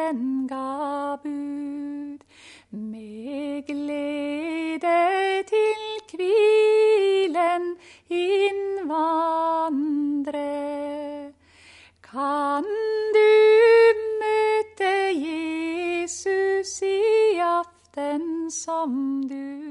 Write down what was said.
Herren ga bud, med glede til hvilen innvandre. Kan du møte Jesus i aften som du